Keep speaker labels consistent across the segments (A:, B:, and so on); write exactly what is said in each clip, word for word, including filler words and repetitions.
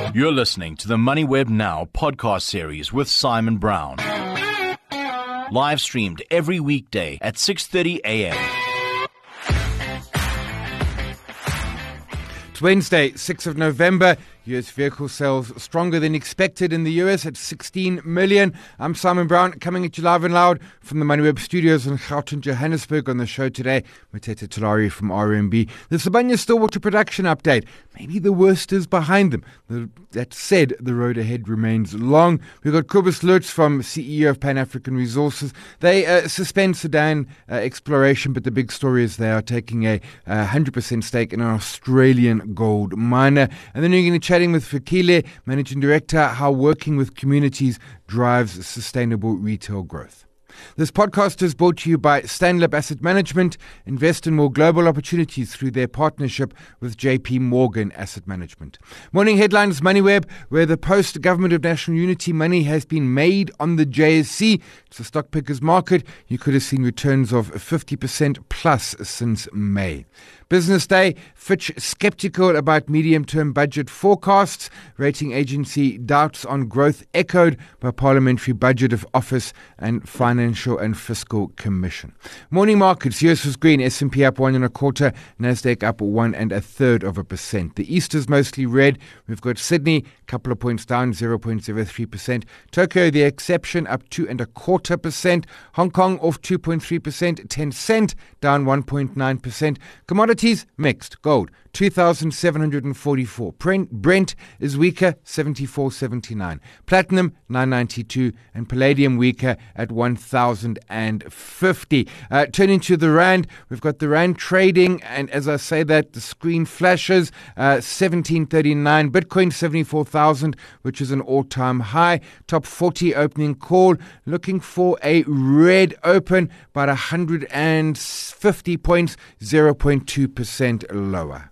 A: You're listening to the MoneyWeb Now podcast series with Simon Brown. Live streamed every weekday at six thirty a.m.
B: It's Wednesday, sixth of November. U S vehicle sales stronger than expected in the U S at sixteen million. I'm Simon Brown, coming at you live and loud from the MoneyWeb studios in Gauteng, Johannesburg. On the show today, Motete Tulari from R M B. The Sibanye-Stillwater production update. Maybe the worst is behind them. The, that said, the road ahead remains long. We've got Kobus Lutz from C E O of Pan African Resources. They uh, suspend Sudan uh, exploration, but the big story is they are taking a uh, one hundred percent stake in an Australian gold miner. And then you're going to chat with Fikile, Managing Director, how working with communities drives sustainable retail growth. This podcast is brought to you by Stanlib Asset Management. Invest in more global opportunities through their partnership with J P Morgan Asset Management. Morning headlines, MoneyWeb, where the post-Government of National Unity money has been made on the J S C. It's a stock pickers market. You could have seen returns of fifty percent plus since May. Business Day, Fitch skeptical about medium-term budget forecasts. Rating agency doubts on growth echoed by Parliamentary Budget of Office and Financial and Fiscal Commission. Morning markets, U S was green, S and P up one and a quarter, Nasdaq up one and a third of a percent. The East is mostly red. We've got Sydney, a couple of points down, zero point zero three percent. Tokyo, the exception, up two and a quarter percent. Hong Kong off two point three percent. Tencent down one point nine percent. Commodities mixed. Gold two thousand seven hundred forty-four. Brent is weaker, seventy-four seventy-nine. Platinum nine ninety-two, and palladium weaker at one thousand fifty. Uh, turning to the rand, we've got the rand trading, and as I say that, the screen flashes uh, seventeen thirty-nine. Bitcoin seventy-four thousand, which is an all-time high. Top forty opening call, looking for a red open, about one hundred fifty points, zero point two percent lower.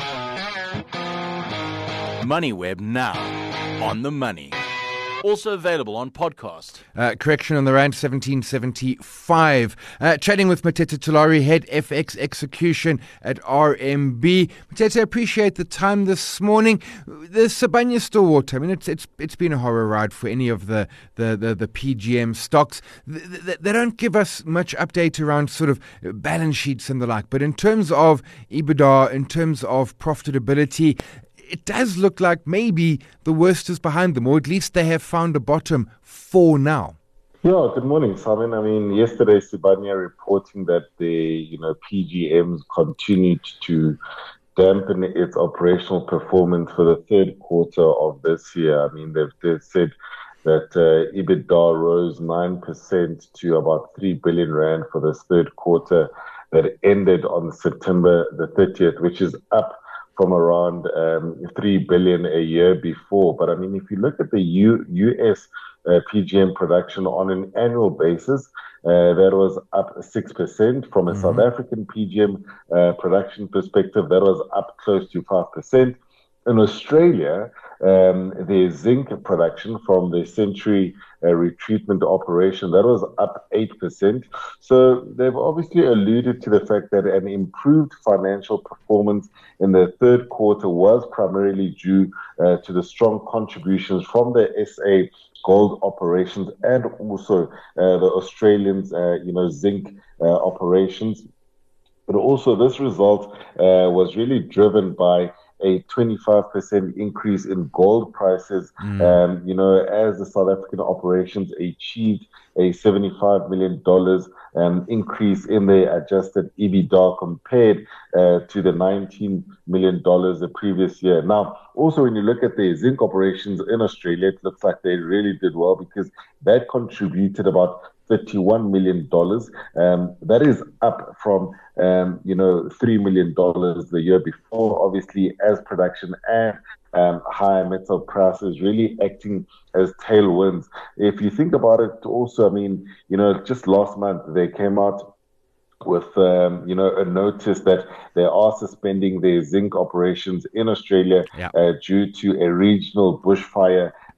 A: MoneyWeb Now, on the money. Also available on podcast.
B: Uh, correction on the rand, seventeen seventy-five. Uh, chatting with Motete Tulari, head F X execution at R M B. Motete, I appreciate the time this morning. The Sibanye-Stillwater, I mean, it's it's it's been a horror ride for any of the the, the, the P G M stocks. They, they don't give us much update around sort of balance sheets and the like. But in terms of EBITDA, in terms of profitability, it does look like maybe the worst is behind them, or at least they have found a bottom for now.
C: Yeah, good morning, Simon. I mean, yesterday, Sibanye reporting that the, you know, P G Ms continued to dampen its operational performance for the third quarter of this year. I mean, they've, they've said that uh, EBITDA rose nine percent to about three billion rand for this third quarter that ended on September the thirtieth, which is up from around um, three billion a year before. But I mean, if you look at the U- US uh, P G M production on an annual basis, uh, that was up six percent. From a mm-hmm. South African P G M uh, production perspective, that was up close to five percent. In Australia, um, the zinc production from the Century uh, retreatment operation, that was up eight percent. So they've obviously alluded to the fact that an improved financial performance in the third quarter was primarily due uh, to the strong contributions from the S A gold operations and also uh, the Australians, uh, you know, zinc uh, operations. But also this result uh, was really driven by a twenty-five percent increase in gold prices, mm. um, you know, as the South African operations achieved a seventy-five million dollars um, increase in their adjusted EBITDA compared uh, to the nineteen million dollars the previous year. Now, also when you look at the zinc operations in Australia, it looks like they really did well because that contributed about thirty-one million dollars. Um, that is up from, um, you know, three million dollars the year before, obviously, as production and um, higher metal prices really acting as tailwinds. If you think about it also, I mean, you know, just last month they came out with, um, you know, a notice that they are suspending their zinc operations in Australia yeah. uh, due to a regional bushfire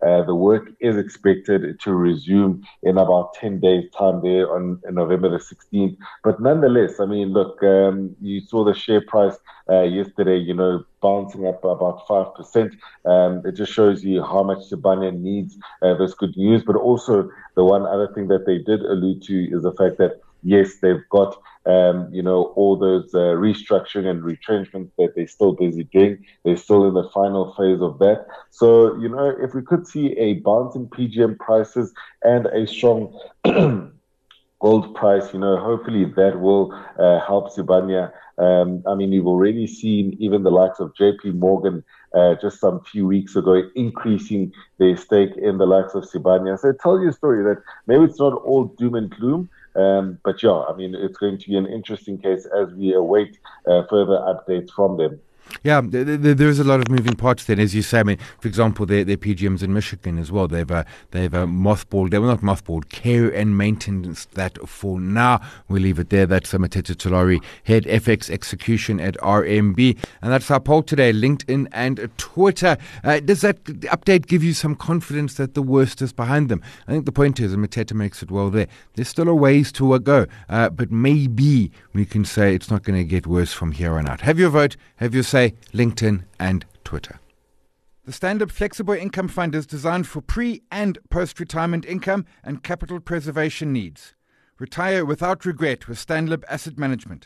C: Uh, the work is expected to resume in about ten days' time there on, on November the sixteenth. But nonetheless, I mean, look, um, you saw the share price uh, yesterday, you know, bouncing up about five percent. Um, it just shows you how much Sibanye needs uh, this good news. But also, the one other thing that they did allude to is the fact that, yes, they've got, um, you know, all those uh, restructuring and retrenchments that they're still busy doing. They're still in the final phase of that. So, you know, if we could see a bounce in P G M prices and a strong gold price, you know, hopefully that will uh, help Sibanye. Um, I mean, you've already seen even the likes of J P Morgan uh, just some few weeks ago increasing their stake in the likes of Sibanye. So it tells you a story that maybe it's not all doom and gloom. Um, but yeah, I mean, it's going to be an interesting case as we await uh, further updates from them.
B: Yeah, there's a lot of moving parts then, as you say. I mean, for example, their, their P G Ms in Michigan as well. They've uh, they've uh, mothballed. They were not mothballed. Care and maintenance that for now. We'll leave it there. That's uh, Mteto Tulare, head F X execution at R M B, and that's our poll today. LinkedIn and Twitter. Uh, does that update give you some confidence that the worst is behind them? I think the point is, and Mteto makes it well there. There's still a ways to go, uh, but maybe we can say it's not going to get worse from here on out. Have your vote. Have your say. LinkedIn and Twitter. The Stand Up Flexible Income Fund is designed for pre- and post-retirement income and capital preservation needs. Retire without regret with StandUp Asset Management.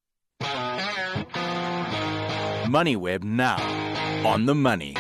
A: MoneyWeb now on the money.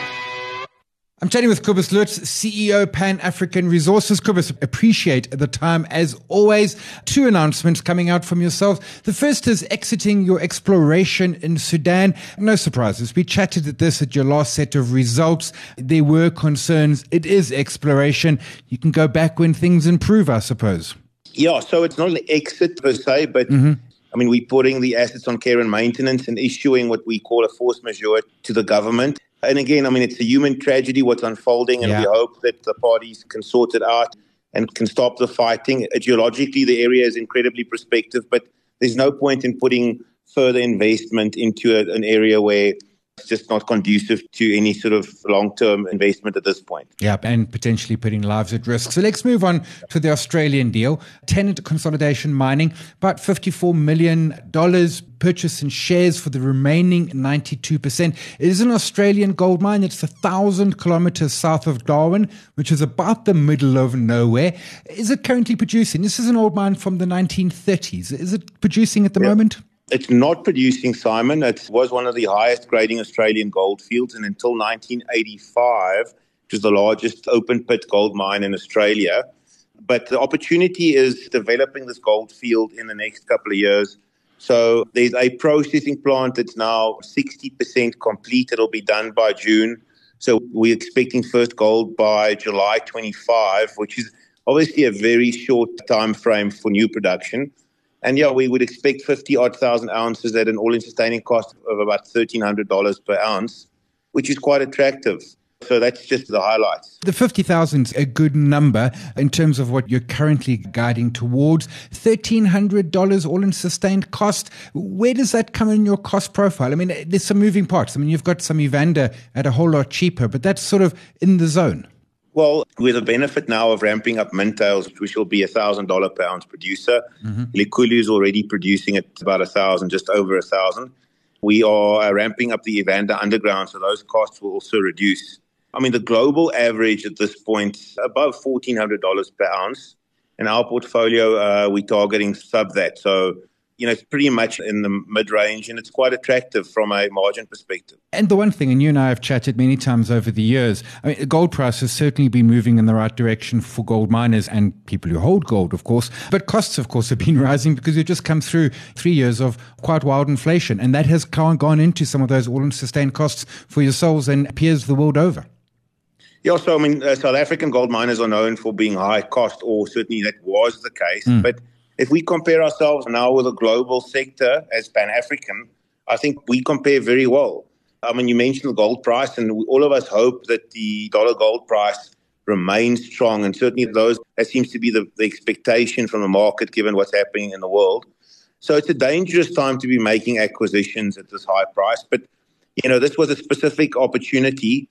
B: I'm chatting with Cobus Lutz, C E O, Pan-African Resources. Cobus, appreciate the time as always. Two announcements coming out from yourself. The first is exiting your exploration in Sudan. No surprises. We chatted at this at your last set of results. There were concerns. It is exploration. You can go back when things improve, I suppose.
D: Yeah, so it's not an exit per se, but mm-hmm. I mean, we're putting the assets on care and maintenance and issuing what we call a force majeure to the government. And again, I mean, it's a human tragedy what's unfolding, and yeah. we hope that the parties can sort it out and can stop the fighting. Geologically, the area is incredibly prospective, but there's no point in putting further investment into a, an area where it's just not conducive to any sort of long-term investment at this point.
B: Yeah, and potentially putting lives at risk. So let's move on to the Australian deal. Tenant Consolidation Mining, about fifty-four million dollars purchase in shares for the remaining ninety-two percent. It is an Australian gold mine. It's a thousand kilometers south of Darwin, which is about the middle of nowhere. Is it currently producing? This is an old mine from the nineteen thirties. Is it producing at the yeah. moment?
D: It's not producing, Simon. It was one of the highest grading Australian gold fields, and until nineteen eighty-five, it was the largest open pit gold mine in Australia. But the opportunity is developing this gold field in the next couple of years. So there's a processing plant that's now sixty percent complete. It'll be done by June. So we're expecting first gold by July twenty-five, which is obviously a very short time frame for new production. And yeah, we would expect fifty odd thousand ounces at an all-in sustaining cost of about thirteen hundred dollars per ounce, which is quite attractive. So that's just the highlights.
B: The fifty thousand is a good number in terms of what you're currently guiding towards. thirteen hundred dollars all-in sustained cost. Where does that come in your cost profile? I mean, there's some moving parts. I mean, you've got some Evander at a whole lot cheaper, but that's sort of in the zone.
D: Well, with the benefit now of ramping up Mintails, which will be a one thousand dollars per ounce producer, mm-hmm. Likulu is already producing at about one thousand dollars, just over one thousand dollars. We are uh, ramping up the Evander underground, so those costs will also reduce. I mean, the global average at this point is above fourteen hundred dollars per ounce. In our portfolio, uh, we're targeting sub that. So, you know, it's pretty much in the mid-range, and it's quite attractive from a margin perspective.
B: And the one thing, and you and I have chatted many times over the years, I mean, the gold price has certainly been moving in the right direction for gold miners and people who hold gold, of course. But costs, of course, have been rising because we've just come through three years of quite wild inflation. And that has gone into some of those all-in sustained costs for yourselves and peers the world over.
D: Yeah, so, I mean, uh, South African gold miners are known for being high cost, or certainly that was the case. Mm. But if we compare ourselves now with a global sector as Pan-African, I think we compare very well. I mean, you mentioned the gold price, and all of us hope that the dollar gold price remains strong. And certainly those that seems to be the, the expectation from the market, given what's happening in the world. So it's a dangerous time to be making acquisitions at this high price. But, you know, this was a specific opportunity.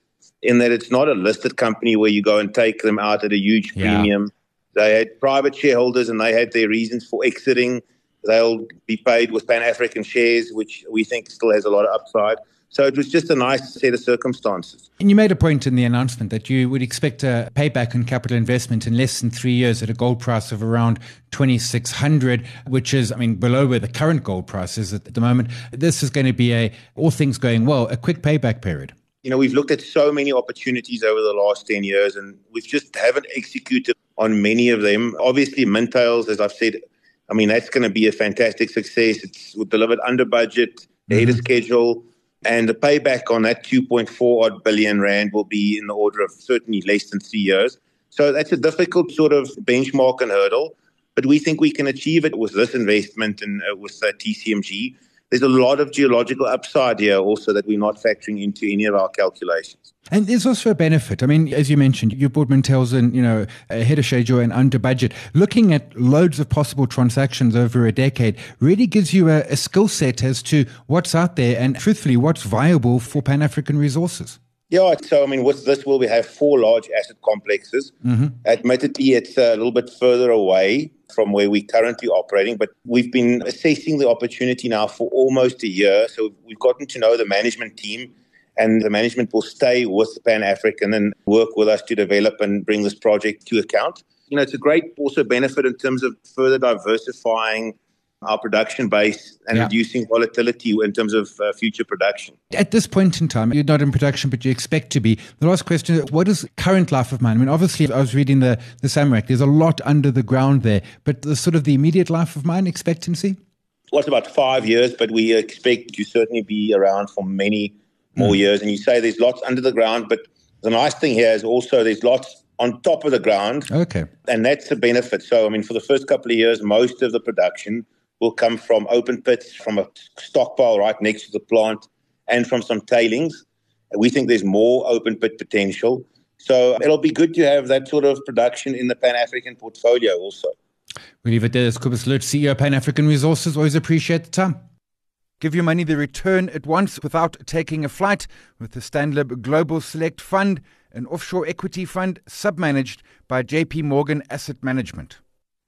D: in that it's not a listed company where you go and take them out at a huge
E: Yeah.
D: premium. They had private shareholders and they had their reasons for exiting. They'll be paid with Pan-African shares, which we think still has a lot of upside. So it was just a nice set of circumstances.
E: And you made a point in the announcement that you would expect a payback on capital investment in less than three years at a gold price of around twenty-six hundred, which is, I mean, below where the current gold price is at the moment. This is going to be, a, all things going well, a quick payback period.
D: You know, we've looked at so many opportunities over the last ten years and we've just haven't executed on many of them. Obviously, Mintails, as I've said, I mean, that's going to be a fantastic success. It's delivered under budget, ahead of schedule. And the payback on that two point four odd billion rand will be in the order of certainly less than three years. So that's a difficult sort of benchmark and hurdle. But we think we can achieve it with this investment and uh, with uh, T C M G. There's a lot of geological upside here also that we're not factoring into any of our calculations.
E: And there's also a benefit. I mean, as you mentioned, you bought Mintails in, you know, ahead of schedule and under budget. Looking at loads of possible transactions over a decade really gives you a, a skill set as to what's out there and, truthfully, what's viable for Pan-African Resources.
D: Yeah, so I mean, with this, we'll have four large asset complexes. Mm-hmm. Admittedly, it's a little bit further away from where we're currently operating, but we've been assessing the opportunity now for almost a year. So we've gotten to know the management team, and the management will stay with Pan-African and work with us to develop and bring this project to account. You know, it's a great also benefit in terms of further diversifying our production base and
E: yeah.
D: reducing volatility in terms of uh, future production.
E: At this point in time, you're not in production, but you expect to be. The last question, what is current life of mine? I mean, obviously, I was reading the, the SAMREC. There's a lot under the ground there, but the sort of the immediate life of mine expectancy?
D: Well, it's about five years, but we expect to certainly be around for many more mm. years. And you say there's lots under the ground, but the nice thing here is also there's lots on top of the ground.
E: Okay.
D: And that's a benefit. So, I mean, for the first couple of years, most of the production will come from open pits, from a stockpile right next to the plant, and from some tailings. We think there's more open pit potential. So it'll be good to have that sort of production in the Pan-African portfolio also.
E: We'll leave it there. It's Cobus Lutz, C E O of Pan-African Resources. Always appreciate the time.
B: Give your money the return at once without taking a flight with the Stanlib Global Select Fund, an offshore equity fund submanaged by J P Morgan Asset Management.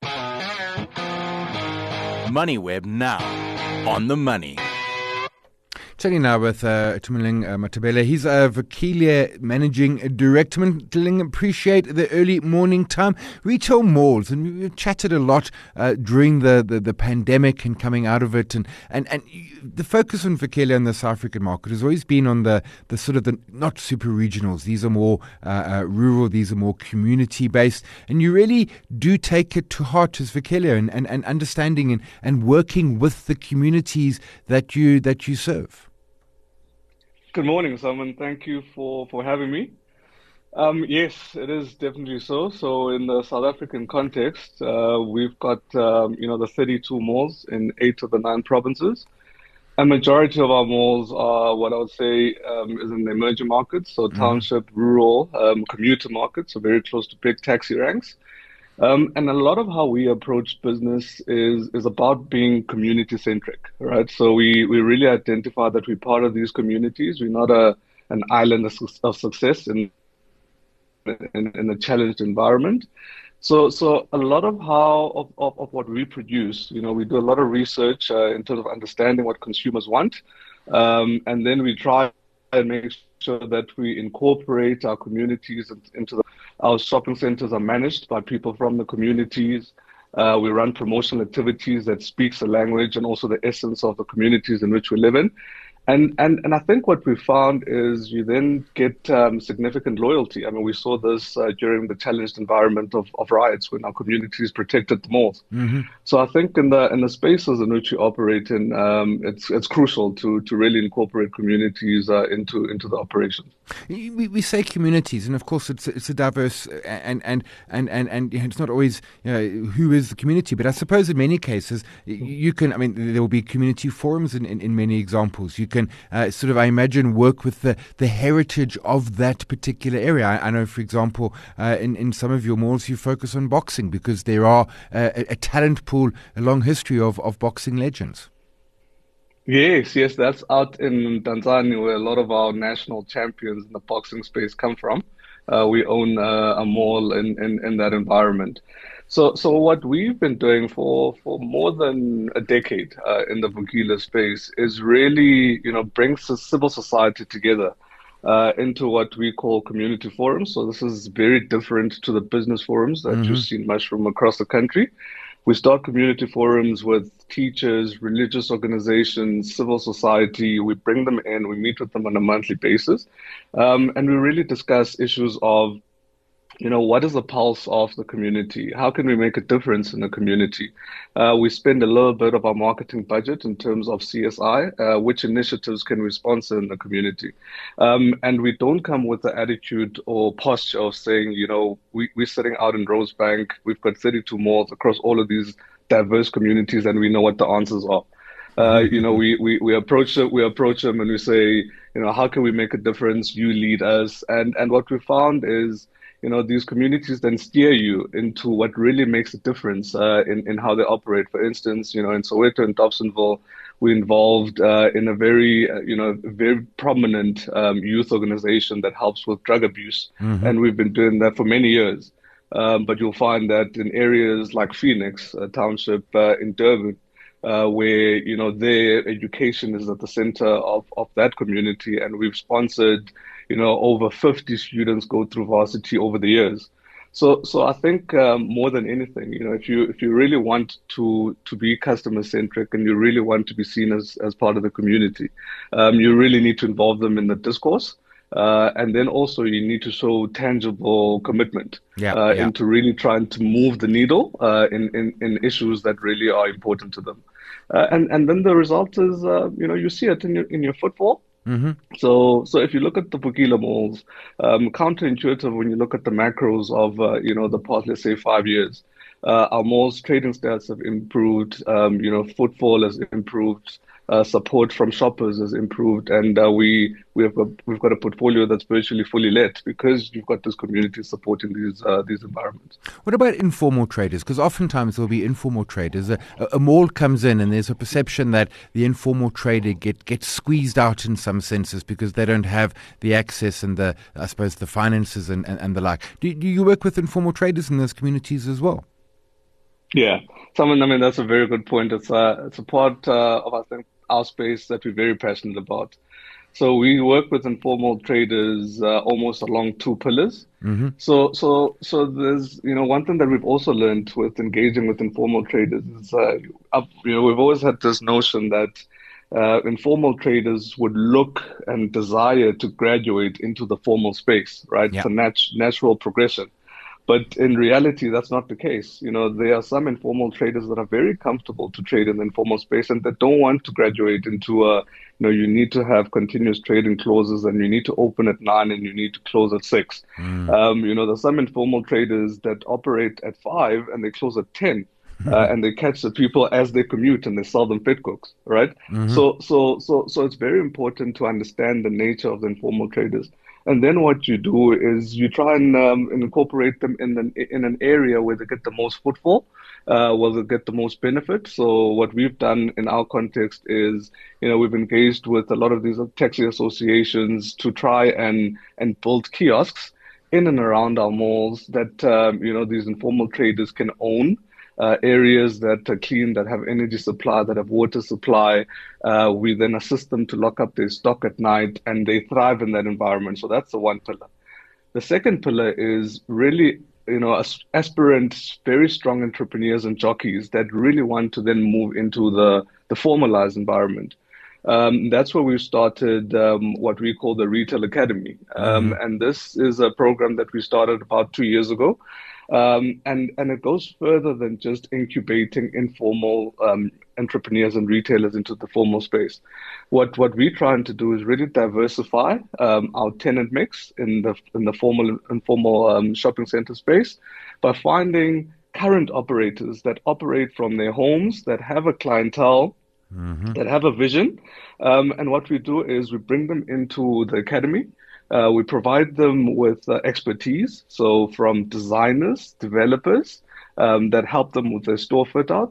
A: MoneyWeb now on the money.
B: Chatting now with uh, Tumeling uh, Matabele. He's a Vukile Managing Director. Tumeling, appreciate the early morning time. Retail malls, and we've chatted a lot uh, during the, the, the pandemic and coming out of it. And, and, and the focus on Vukile and the South African market has always been on the, the sort of the not super regionals. These are more uh, uh, rural, these are more community based. And you really do take it to heart as Vukile and, and, and understanding and, and working with the communities that you that you serve.
F: Good morning, Simon. Thank you for, for having me. Um, yes, it is definitely so. So in the South African context, uh, we've got, um, you know, the thirty-two malls in eight of the nine provinces. A majority of our malls are what I would say um, is in the emerging markets, so township, mm-hmm. rural, um, commuter markets, so very close to big taxi ranks. Um, and a lot of how we approach business is is about being community-centric, right? So we, we really identify that we're part of these communities. We're not a an island of, of success in, in in a challenged environment. So so a lot of how of, of, of what we produce, you know, we do a lot of research uh, in terms of understanding what consumers want, um, and then we try and make sure that we incorporate our communities into the Our shopping centers are managed by people from the communities. Uh, we run promotional activities that speaks the language and also the essence of the communities in which we live in. And and and I think what we found is you then get um, significant loyalty. I mean, we saw this uh, during the challenged environment of, of riots when our communities protected the malls. Mm-hmm. So I think in the in the spaces in which we operate in, um, it's it's crucial to to really incorporate communities uh, into into the operations.
B: We, we say communities, and of course it's it's a diverse and and and and, and it's not always, you know, who is the community, but I suppose in many cases you can. I mean, there will be community forums in, in, in many examples. You can Can uh, sort of, I imagine, work with the, the heritage of that particular area. I, I know, for example, uh, in, in some of your malls you focus on boxing because there are uh, a, a talent pool, a long history of, of boxing legends.
F: Yes, yes, that's out in Tanzania where a lot of our national champions in the boxing space come from. Uh, we own uh, a mall in, in, in that environment. So, so what we've been doing for, for more than a decade uh, in the Vukile space is really, you know, bring c- civil society together uh, into what we call community forums. So this is very different to the business forums that you've seen mushroom across the country. We start community forums with teachers, religious organizations, civil society. We bring them in, we meet with them on a monthly basis, um, and we really discuss issues of you know, what is the pulse of the community? How can we make a difference in the community? Uh, we spend a little bit of our marketing budget in terms of C S I. Uh, which initiatives can we sponsor in the community? Um, and we don't come with the attitude or posture of saying, you know, we, we're sitting out in Rosebank, we've got thirty-two malls across all of these diverse communities, and we know what the answers are. Uh, you know, we, we, we approach it, we approach them and we say, you know, how can we make a difference? You lead us. And, and what we found is, you know, these communities then steer you into what really makes a difference uh, in, in how they operate. For instance, you know, in Soweto and Dobsonville, we're involved uh, in a very, uh, you know, very prominent um, youth organization that helps with drug abuse. Mm-hmm. And we've been doing that for many years. Um, but you'll find that in areas like Phoenix uh, Township uh, in Durban, uh, where, you know, their education is at the center of, of that community. And we've sponsored you know, over fifty students go through varsity over the years. So, so I think um, more than anything, you know, if you if you really want to to be customer centric and you really want to be seen as as part of the community, um, you really need to involve them in the discourse, uh, and then also you need to show tangible commitment
B: yeah,
F: uh,
B: yeah.
F: into really trying to move the needle uh, in, in in issues that really are important to them, uh, and and then the result is, uh, you know, you see it in your in your footfall.
B: Mm-hmm.
F: So, so if you look at the Vukile malls, um, counterintuitive when you look at the macros of, uh, you know, the past, let's say, five years, uh, our malls trading stats have improved, um, you know, footfall has improved, uh, support from shoppers has improved, and uh, we we have got, we've got a portfolio that's virtually fully let because you've got this community supporting these uh, these environments.
B: What about informal traders? Because oftentimes there'll be informal traders. A, a mall comes in and there's a perception that the informal trader get gets squeezed out in some senses because they don't have the access and the, I suppose, the finances and, and, and the like. Do, do you work with informal traders in those communities as well?
F: Yeah, Simon, I mean, that's a very good point. It's a, it's a part uh, of, I think, our space that we're very passionate about. So we work with informal traders uh, almost along two pillars. Mm-hmm. So, so, so there's, you know, one thing that we've also learned with engaging with informal traders is, uh, up, you know, we've always had this notion that uh, informal traders would look and desire to graduate into the formal space, right?
B: Yeah.
F: It's a nat- natural progression. But in reality, that's not the case. You know, there are some informal traders that are very comfortable to trade in the informal space and that don't want to graduate into a, you know, you need to have continuous trading clauses and you need to open at nine and you need to close at six. Mm. Um, you know, there's some informal traders that operate at five and they close at ten. Uh, and they catch the people as they commute and they sell them fit cooks, right? Mm-hmm. So, so, so, so it's very important to understand the nature of the informal traders. And then what you do is you try and um, incorporate them in an, in an area where they get the most footfall, uh, where they get the most benefit. So what we've done in our context is, you know, we've engaged with a lot of these taxi associations to try and, and build kiosks in and around our malls that, um, you know, these informal traders can own. Uh, areas that are clean, that have energy supply, that have water supply. Uh, we then assist them to lock up their stock at night and they thrive in that environment. So that's the one pillar. The second pillar is really, you know, aspirant, very strong entrepreneurs and jockeys that really want to then move into the, the formalized environment. Um, that's where we started um, what we call the Retail Academy. Um, mm-hmm. And this is a program that we started about two years ago. Um, and, and it goes further than just incubating informal um, entrepreneurs and retailers into the formal space. What what we're trying to do is really diversify um, our tenant mix in the in the formal informal um, shopping center space by finding current operators that operate from their homes, that have a clientele, mm-hmm. that have a vision. Um, and what we do is we bring them into the academy. Uh, we provide them with uh, expertise, so from designers, developers um, that help them with their store fit out.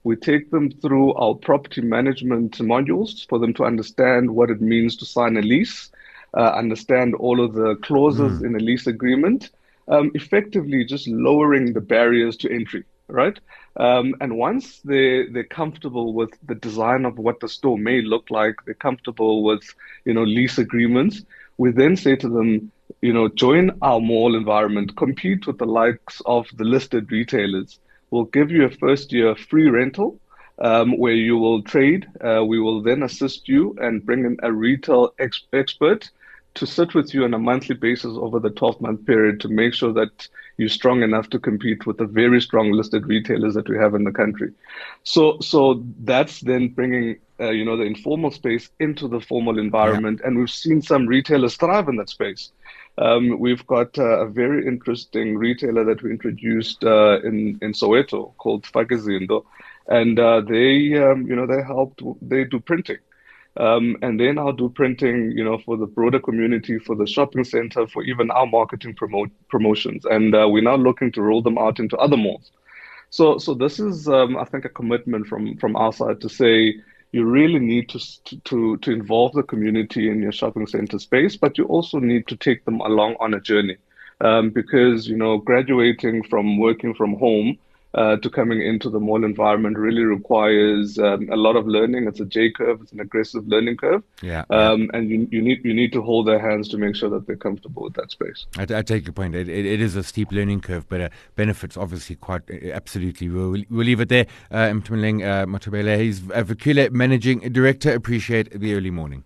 F: We take them through our property management modules for them to understand what it means to sign a lease, uh, understand all of the clauses mm. in a lease agreement, um, effectively just lowering the barriers to entry, right? Um, and once they, they're comfortable with the design of what the store may look like, they're comfortable with, you know, lease agreements, we then say to them, you know, join our mall environment, compete with the likes of the listed retailers. We'll give you a first year free rental um, where you will trade. Uh, we will then assist you and bring in a retail ex- expert to sit with you on a monthly basis over the twelve-month period to make sure that you're strong enough to compete with the very strong listed retailers that we have in the country. So, so that's then bringing, uh, you know, the informal space into the formal environment, yeah. and we've seen some retailers thrive in that space. Um, we've got uh, a very interesting retailer that we introduced uh, in in Soweto called Fakezindo, and uh, they, um, you know, they helped. They do printing. Um, and they now do printing, you know, for the broader community, for the shopping center, for even our marketing promote, promotions. And uh, we're now looking to roll them out into other malls. So, so this is, um, I think, a commitment from from our side to say you really need to to to involve the community in your shopping center space, but you also need to take them along on a journey, um, because you know, graduating from working from home Uh, to coming into the mall environment really requires um, a lot of learning. It's a J curve. It's an aggressive learning curve.
B: Yeah.
F: Um,
B: yeah.
F: And you, you need you need to hold their hands to make sure that they're comfortable with that space.
B: I, I take your point. It, it, it is a steep learning curve, but uh, benefits obviously quite uh, absolutely. We'll, we'll leave it there. Uh, Mtumeleng uh, Mathobela, he's uh, Vukile Managing Director. Appreciate the early morning.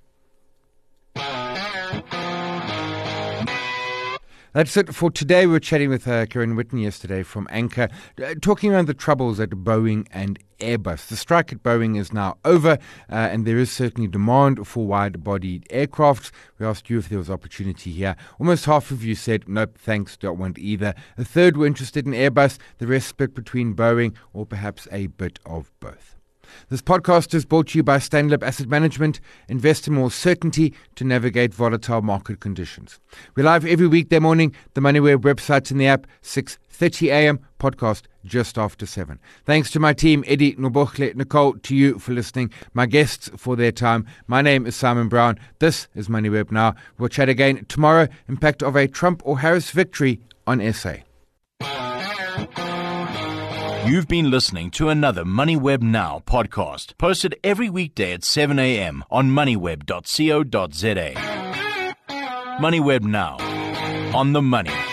B: That's it for today. We were chatting with uh, Karen Whitten yesterday from Anchor, uh, talking around the troubles at Boeing and Airbus. The strike at Boeing is now over, uh, and there is certainly demand for wide-bodied aircraft. We asked you if there was opportunity here. Almost half of you said, nope, thanks, don't want either. A third were interested in Airbus, the rest split between Boeing or perhaps a bit of both. This podcast is brought to you by Stanlib Asset Management. Invest in more certainty to navigate volatile market conditions. We're live every weekday morning, the MoneyWeb website and the app, six thirty a.m., podcast just after seven. Thanks to my team, Eddie, Nobochle, Nicole, to you for listening, my guests for their time. My name is Simon Brown. This is MoneyWeb Now. We'll chat again tomorrow. Impact of a Trump or Harris victory on S A.
A: You've been listening to another MoneyWeb Now podcast, posted every weekday at seven a.m. on moneyweb dot co dot za. MoneyWeb Now, on the money.